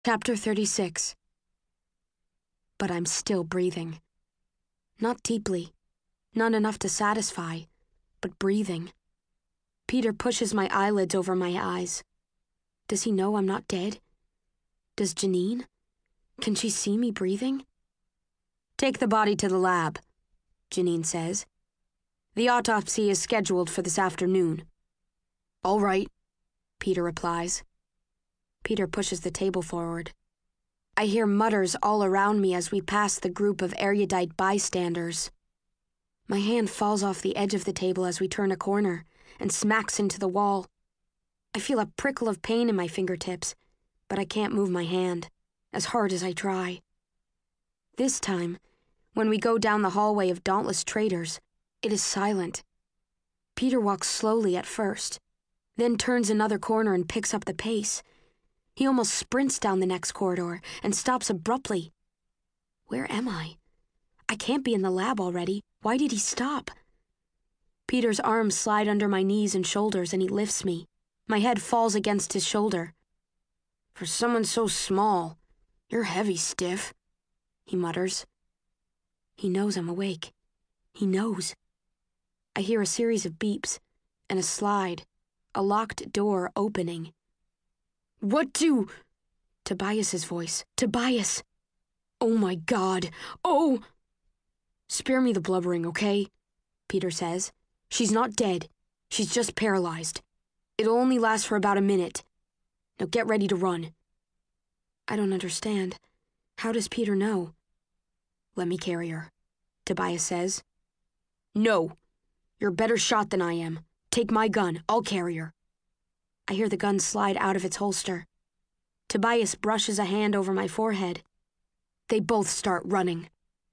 Chapter 36. But I'm still breathing. Not deeply, not enough to satisfy, but breathing. Peter pushes my eyelids over my eyes. Does he know I'm not dead? Does Janine? Can she see me breathing? "Take the body to the lab," Janine says. "The autopsy is scheduled for this afternoon." "All right," Peter replies. Peter pushes the table forward. I hear mutters all around me as we pass the group of erudite bystanders. My hand falls off the edge of the table as we turn a corner and smacks into the wall. I feel a prickle of pain in my fingertips, but I can't move my hand, as hard as I try. This time, when we go down the hallway of dauntless traitors, it is silent. Peter walks slowly at first, then turns another corner and picks up the pace. He almost sprints down the next corridor and stops abruptly. Where am I? I can't be in the lab already. Why did he stop? Peter's arms slide under my knees and shoulders and he lifts me. My head falls against his shoulder. "For someone so small, you're heavy, stiff," he mutters. He knows I'm awake. He knows. I hear a series of beeps and a slide, a locked door opening. "What do—" Tobias's voice. "Tobias! Oh my God! Oh!" "Spare me the blubbering, okay?" Peter says. "She's not dead. She's just paralyzed. It'll only last for about a minute. Now get ready to run." I don't understand. How does Peter know? "Let me carry her," Tobias says. "No. You're a better shot than I am. Take my gun. I'll carry her." I hear the gun slide out of its holster. Tobias brushes a hand over my forehead. They both start running.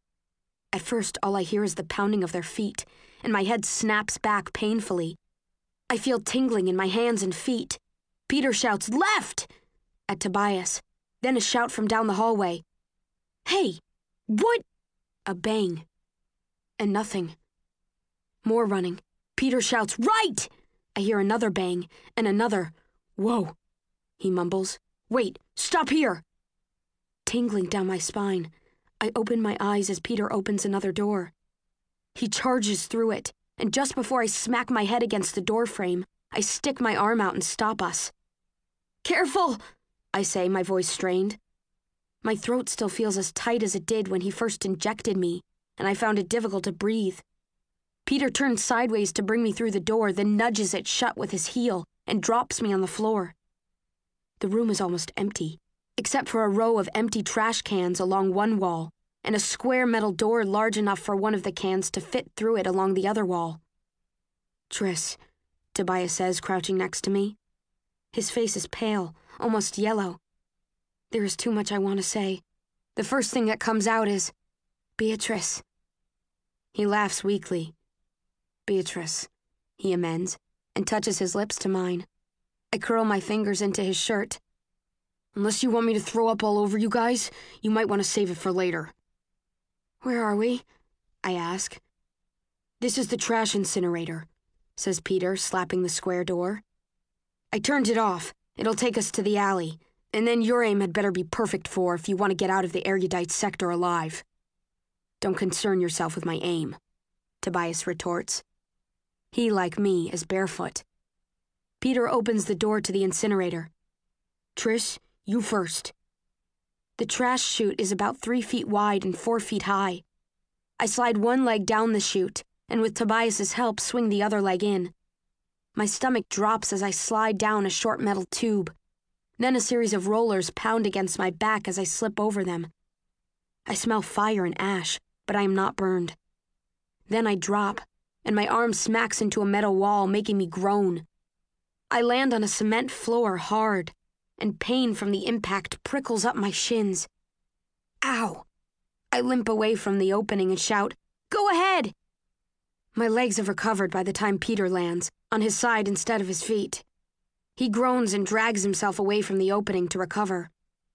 At first, all I hear is the pounding of their feet, and my head snaps back painfully. I feel tingling in my hands and feet. Peter shouts, "Left!" at Tobias, then a shout from down the hallway. "Hey, what?" A bang. And nothing. More running. Peter shouts, "Right!" I hear another bang, and another. "Whoa," he mumbles. "Wait, stop here!" Tingling down my spine, I open my eyes as Peter opens another door. He charges through it, and just before I smack my head against the door frame, I stick my arm out and stop us. "Careful!" I say, my voice strained. My throat still feels as tight as it did when he first injected me, and I found it difficult to breathe. Peter turns sideways to bring me through the door, then nudges it shut with his heel and drops me on the floor. The room is almost empty, except for a row of empty trash cans along one wall and a square metal door large enough for one of the cans to fit through it along the other wall. "Tris," Tobias says, crouching next to me. His face is pale, almost yellow. There is too much I want to say. The first thing that comes out is, "Beatrice." He laughs weakly. "Beatrice," he amends, and touches his lips to mine. I curl my fingers into his shirt. "Unless you want me to throw up all over you guys, you might want to save it for later." "Where are we?" I ask. "This is the trash incinerator," says Peter, slapping the square door. "I turned it off. It'll take us to the alley, and then your aim had better be perfect if you want to get out of the erudite sector alive." "Don't concern yourself with my aim," Tobias retorts. He, like me, is barefoot. Peter opens the door to the incinerator. "Tris, you first." The trash chute is about 3 feet wide and 4 feet high. I slide one leg down the chute, and with Tobias's help, swing the other leg in. My stomach drops as I slide down a short metal tube. Then a series of rollers pound against my back as I slip over them. I smell fire and ash, but I am not burned. Then I drop, and my arm smacks into a metal wall, making me groan. I land on a cement floor hard, and pain from the impact prickles up my shins. Ow! I limp away from the opening and shout, "Go ahead!" My legs have recovered by the time Peter lands, on his side instead of his feet. He groans and drags himself away from the opening to recover.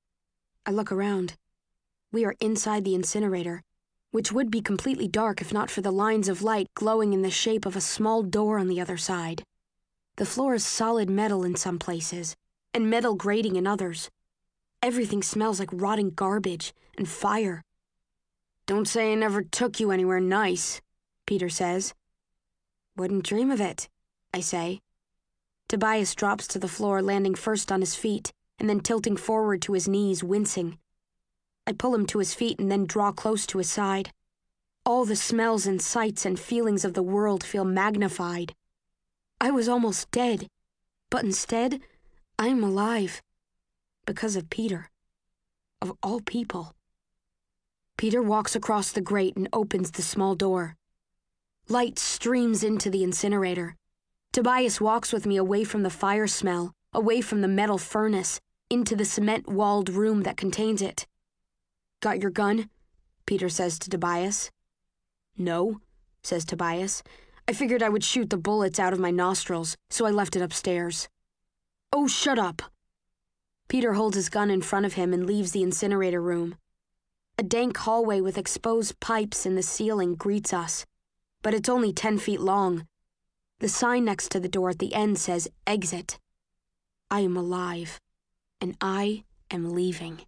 I look around. We are inside the incinerator, which would be completely dark if not for the lines of light glowing in the shape of a small door on the other side. The floor is solid metal in some places, and metal grating in others. Everything smells like rotting garbage and fire. "Don't say I never took you anywhere nice," Peter says. "Wouldn't dream of it," I say. Tobias drops to the floor, landing first on his feet, and then tilting forward to his knees, wincing. I pull him to his feet and then draw close to his side. All the smells and sights and feelings of the world feel magnified. I was almost dead, but instead, I am alive. Because of Peter. Of all people. Peter walks across the grate and opens the small door. Light streams into the incinerator. Tobias walks with me away from the fire smell, away from the metal furnace, into the cement-walled room that contains it. "Got your gun?" Peter says to Tobias. "No," says Tobias. "I figured I would shoot the bullets out of my nostrils, so I left it upstairs." "Oh, shut up." Peter holds his gun in front of him and leaves the incinerator room. A dank hallway with exposed pipes in the ceiling greets us, but it's only 10 feet long. The sign next to the door at the end says "Exit." I am alive, and I am leaving.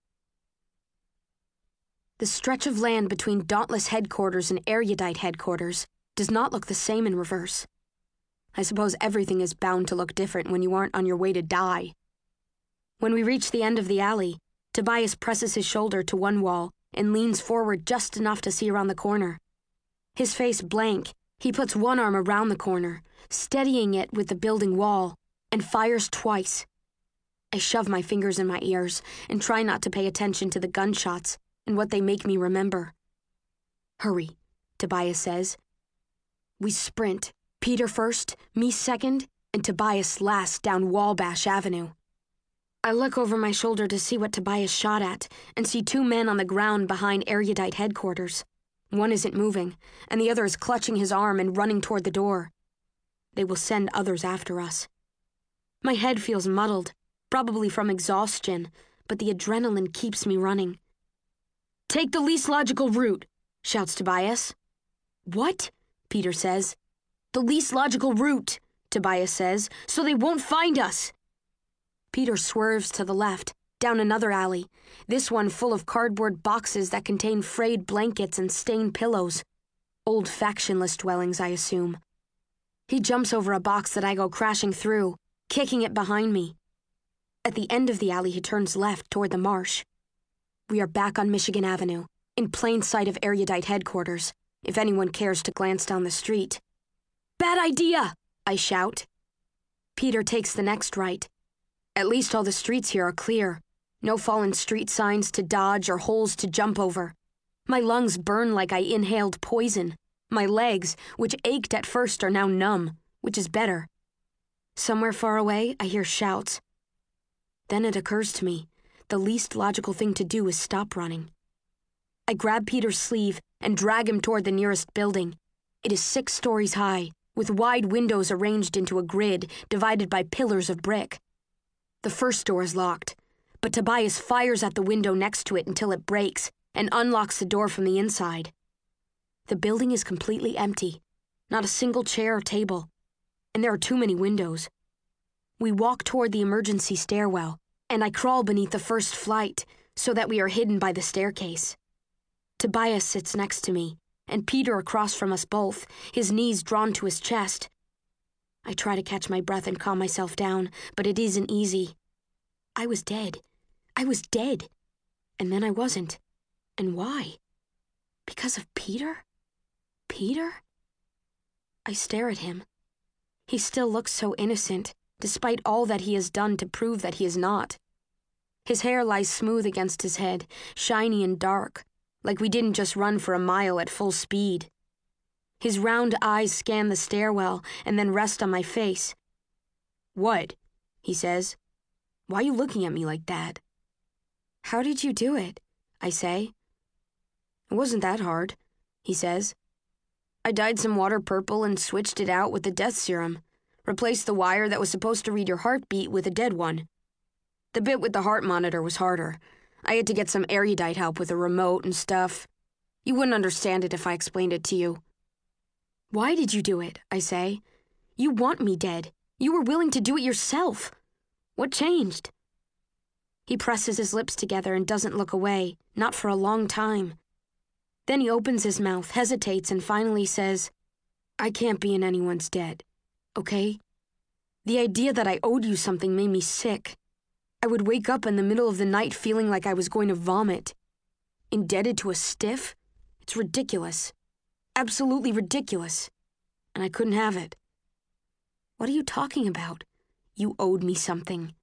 The stretch of land between Dauntless headquarters and Erudite headquarters does not look the same in reverse. I suppose everything is bound to look different when you aren't on your way to die. When we reach the end of the alley, Tobias presses his shoulder to one wall and leans forward just enough to see around the corner. His face blank, he puts one arm around the corner, steadying it with the building wall, and fires twice. I shove my fingers in my ears and try not to pay attention to the gunshots and what they make me remember. "Hurry," Tobias says. We sprint, Peter first, me second, and Tobias last down Wabash Avenue. I look over my shoulder to see what Tobias shot at and see 2 men on the ground behind Erudite headquarters. One isn't moving, and the other is clutching his arm and running toward the door. They will send others after us. My head feels muddled, probably from exhaustion, but the adrenaline keeps me running. "Take the least logical route," shouts Tobias. "What?" Peter says. "The least logical route," Tobias says, "so they won't find us." Peter swerves to the left, down another alley, this one full of cardboard boxes that contain frayed blankets and stained pillows. Old factionless dwellings, I assume. He jumps over a box that I go crashing through, kicking it behind me. At the end of the alley, he turns left toward the marsh. We are back on Michigan Avenue, in plain sight of Erudite headquarters, if anyone cares to glance down the street. "Bad idea!" I shout. Peter takes the next right. At least all the streets here are clear. No fallen street signs to dodge or holes to jump over. My lungs burn like I inhaled poison. My legs, which ached at first, are now numb, which is better. Somewhere far away, I hear shouts. Then it occurs to me, the least logical thing to do is stop running. I grab Peter's sleeve and drag him toward the nearest building. It is 6 stories high, with wide windows arranged into a grid divided by pillars of brick. The first door is locked, but Tobias fires at the window next to it until it breaks and unlocks the door from the inside. The building is completely empty, not a single chair or table, and there are too many windows. We walk toward the emergency stairwell, and I crawl beneath the first flight so that we are hidden by the staircase. Tobias sits next to me, and Peter across from us both, his knees drawn to his chest. I try to catch my breath and calm myself down, but it isn't easy. I was dead. I was dead. And then I wasn't. And why? Because of Peter? Peter? I stare at him. He still looks so innocent, despite all that he has done to prove that he is not. His hair lies smooth against his head, shiny and dark, like we didn't just run for a mile at full speed. His round eyes scan the stairwell and then rest on my face. "What?" he says. "Why are you looking at me like that?" "How did you do it?" I say. "It wasn't that hard," he says. "I dyed some water purple and switched it out with the death serum. Replaced the wire that was supposed to read your heartbeat with a dead one. The bit with the heart monitor was harder. I had to get some erudite help with a remote and stuff. You wouldn't understand it if I explained it to you." "Why did you do it?" I say. "You want me dead. You were willing to do it yourself. What changed?" He presses his lips together and doesn't look away, not for a long time. Then he opens his mouth, hesitates, and finally says, "I can't be in anyone's debt, okay? The idea that I owed you something made me sick. I would wake up in the middle of the night feeling like I was going to vomit. Indebted to a stiff? It's ridiculous. Absolutely ridiculous. And I couldn't have it." "What are you talking about? You owed me something."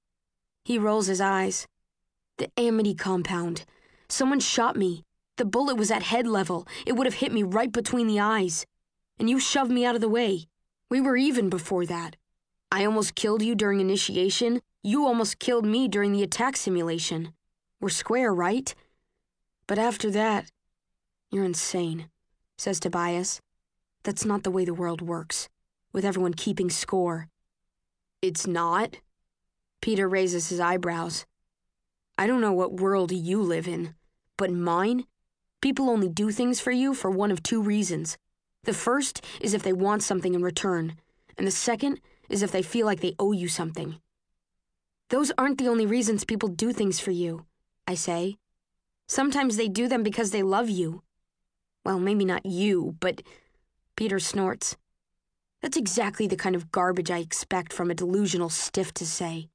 He rolls his eyes. "The Amity compound. Someone shot me. The bullet was at head level. It would have hit me right between the eyes. And you shoved me out of the way. We were even before that. I almost killed you during initiation. You almost killed me during the attack simulation. We're square, right? But after that, you're insane," says Tobias. "That's not the way the world works, with everyone keeping score." "It's not?" Peter raises his eyebrows. "I don't know what world you live in, but in mine, people only do things for you for one of two reasons. The first is if they want something in return, and the second is if they feel like they owe you something." "Those aren't the only reasons people do things for you," I say. "Sometimes they do them because they love you. Well, maybe not you, but..." Peter snorts. That's exactly the kind of garbage I expect from a delusional stiff to say.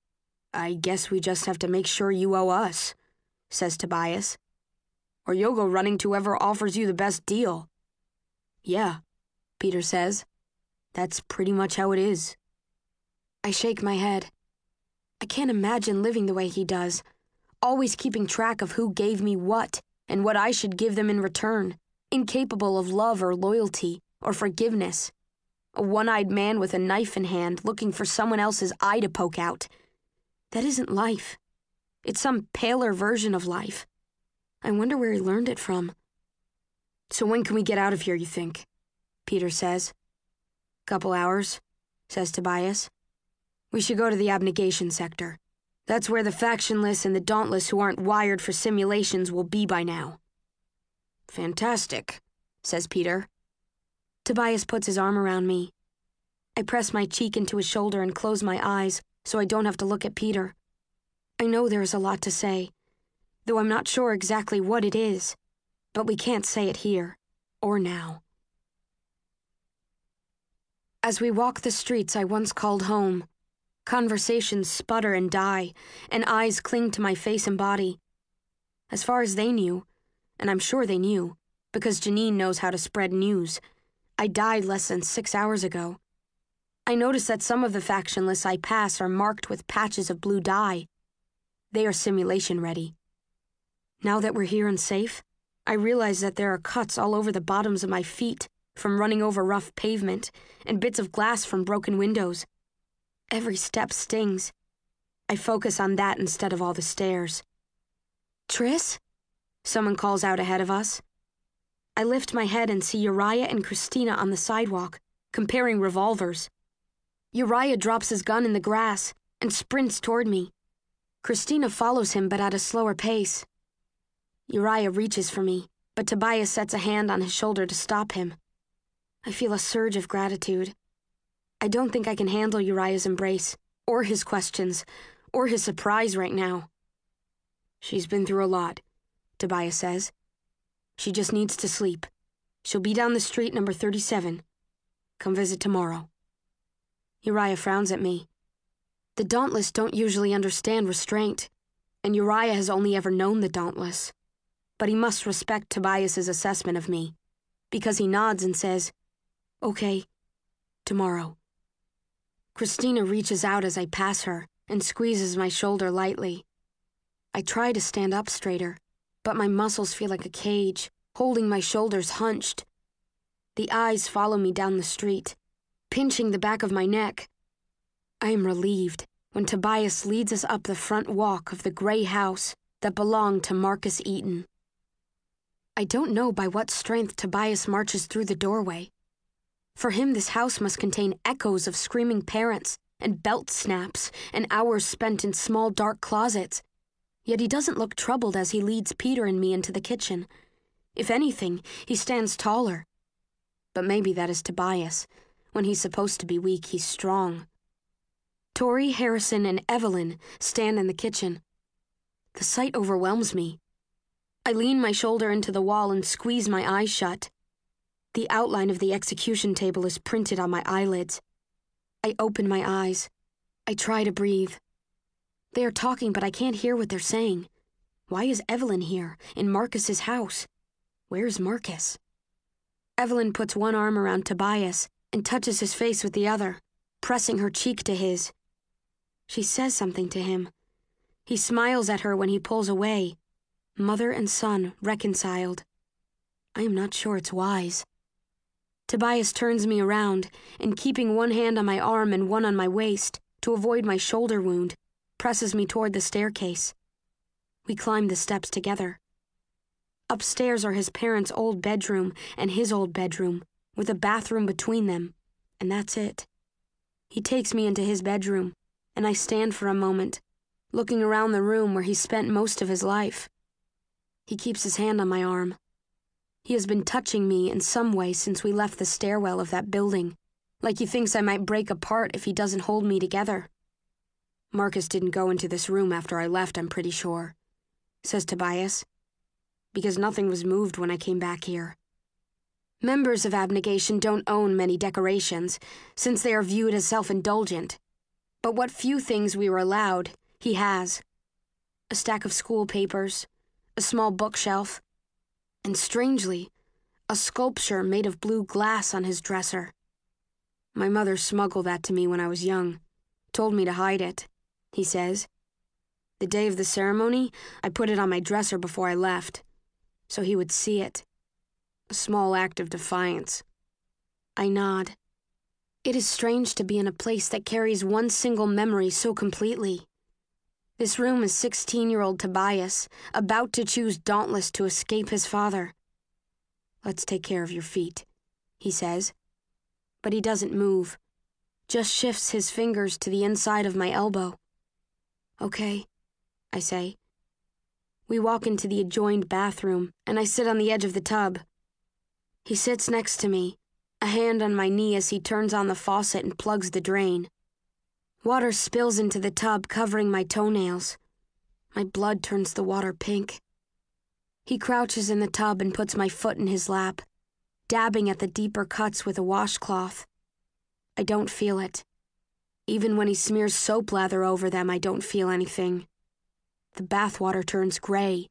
"I guess we just have to make sure you owe us," says Tobias. "Or you'll go running to whoever offers you the best deal." "Yeah," Peter says. "That's pretty much how it is." I shake my head. I can't imagine living the way he does, always keeping track of who gave me what and what I should give them in return, incapable of love or loyalty or forgiveness. A one-eyed man with a knife in hand looking for someone else's eye to poke out. That isn't life. It's some paler version of life. I wonder where he learned it from. "So when can we get out of here, you think?" Peter says. "Couple hours," says Tobias. "We should go to the abnegation sector. That's where the factionless and the dauntless who aren't wired for simulations will be by now." "Fantastic," says Peter. Tobias puts his arm around me. I press my cheek into his shoulder and close my eyes so I don't have to look at Peter. I know there is a lot to say, though I'm not sure exactly what it is, but we can't say it here, or now. As we walk the streets I once called home, conversations sputter and die, and eyes cling to my face and body. As far as they knew, and I'm sure they knew, because Janine knows how to spread news, I died less than 6 hours ago. I notice that some of the factionless I pass are marked with patches of blue dye. They are simulation ready. Now that we're here and safe, I realize that there are cuts all over the bottoms of my feet from running over rough pavement and bits of glass from broken windows. Every step stings. I focus on that instead of all the stairs. "Tris?" Someone calls out ahead of us. I lift my head and see Uriah and Christina on the sidewalk, comparing revolvers. Uriah drops his gun in the grass and sprints toward me. Christina follows him, but at a slower pace. Uriah reaches for me, but Tobias sets a hand on his shoulder to stop him. I feel a surge of gratitude. I don't think I can handle Uriah's embrace, or his questions, or his surprise right now. "She's been through a lot," Tobias says. "She just needs to sleep. She'll be down the street, number 37. Come visit tomorrow." Uriah frowns at me. The Dauntless don't usually understand restraint, and Uriah has only ever known the Dauntless. But he must respect Tobias's assessment of me, because he nods and says, "Okay, tomorrow." Christina reaches out as I pass her and squeezes my shoulder lightly. I try to stand up straighter, but my muscles feel like a cage, holding my shoulders hunched. The eyes follow me down the street, pinching the back of my neck. I am relieved when Tobias leads us up the front walk of the gray house that belonged to Marcus Eaton. I don't know by what strength Tobias marches through the doorway. For him, this house must contain echoes of screaming parents and belt snaps and hours spent in small dark closets. Yet he doesn't look troubled as he leads Peter and me into the kitchen. If anything, he stands taller. But maybe that is Tobias. When he's supposed to be weak, he's strong. Tori, Harrison, and Evelyn stand in the kitchen. The sight overwhelms me. I lean my shoulder into the wall and squeeze my eyes shut. The outline of the execution table is printed on my eyelids. I open my eyes. I try to breathe. They are talking, but I can't hear what they're saying. Why is Evelyn here, in Marcus's house? Where's Marcus? Evelyn puts one arm around Tobias and touches his face with the other, pressing her cheek to his. She says something to him. He smiles at her when he pulls away. Mother and son reconciled. I am not sure it's wise. Tobias turns me around, and keeping one hand on my arm and one on my waist to avoid my shoulder wound, presses me toward the staircase. We climb the steps together. Upstairs are his parents' old bedroom and his old bedroom, with a bathroom between them, and that's it. He takes me into his bedroom, and I stand for a moment, looking around the room where he spent most of his life. He keeps his hand on my arm. He has been touching me in some way since we left the stairwell of that building, like he thinks I might break apart if he doesn't hold me together. Marcus didn't go into this room after I left, I'm pretty sure, says Tobias, because nothing was moved when I came back here. Members of Abnegation don't own many decorations, since they are viewed as self-indulgent. But what few things we were allowed, he has. A stack of school papers, a small bookshelf, and strangely, a sculpture made of blue glass on his dresser. My mother smuggled that to me when I was young, told me to hide it, he says. The day of the ceremony, I put it on my dresser before I left, so he would see it. A small act of defiance. I nod. It is strange to be in a place that carries one single memory so completely. This room is 16-year-old Tobias, about to choose Dauntless to escape his father. Let's take care of your feet, he says. But he doesn't move, just shifts his fingers to the inside of my elbow. Okay, I say. We walk into the adjoined bathroom, and I sit on the edge of the tub. He sits next to me, a hand on my knee as he turns on the faucet and plugs the drain. Water spills into the tub, covering my toenails. My blood turns the water pink. He crouches in the tub and puts my foot in his lap, dabbing at the deeper cuts with a washcloth. I don't feel it. Even when he smears soap lather over them, I don't feel anything. The bathwater turns gray.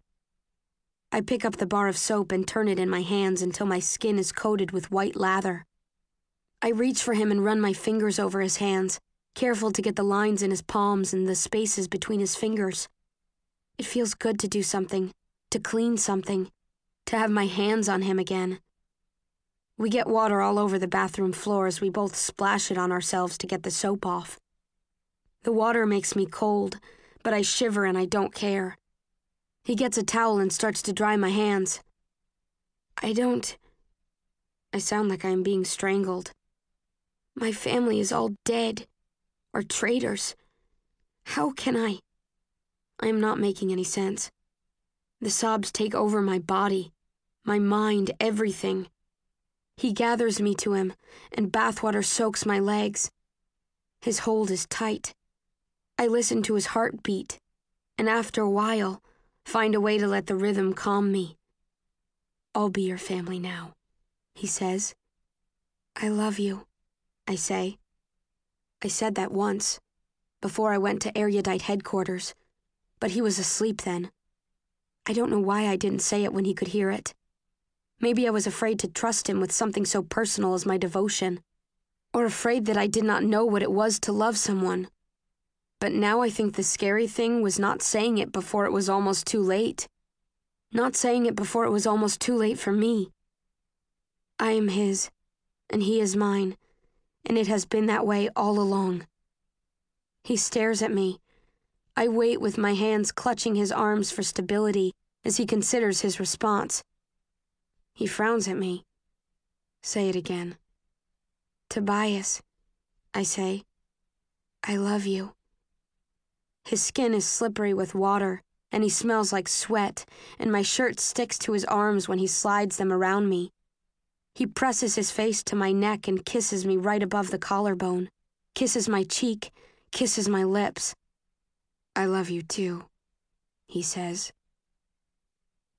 I pick up the bar of soap and turn it in my hands until my skin is coated with white lather. I reach for him and run my fingers over his hands, careful to get the lines in his palms and the spaces between his fingers. It feels good to do something, to clean something, to have my hands on him again. We get water all over the bathroom floor as we both splash it on ourselves to get the soap off. The water makes me cold, but I shiver and I don't care. He gets a towel and starts to dry my hands. I sound like I am being strangled. My family is all dead. Or traitors. How can I? I am not making any sense. The sobs take over my body, my mind, everything. He gathers me to him, and bathwater soaks my legs. His hold is tight. I listen to his heartbeat, and after a while, find a way to let the rhythm calm me. I'll be your family now, he says. I love you, I say. I said that once, before I went to Erudite headquarters, but he was asleep then. I don't know why I didn't say it when he could hear it. Maybe I was afraid to trust him with something so personal as my devotion, or afraid that I did not know what it was to love someone. But now I think the scary thing was not saying it before it was almost too late. Not saying it before it was almost too late for me. I am his, and he is mine. And it has been that way all along. He stares at me. I wait with my hands clutching his arms for stability as he considers his response. He frowns at me. Say it again. Tobias, I say. I love you. His skin is slippery with water, and he smells like sweat, and my shirt sticks to his arms when he slides them around me. He presses his face to my neck and kisses me right above the collarbone, kisses my cheek, kisses my lips. I love you too, he says.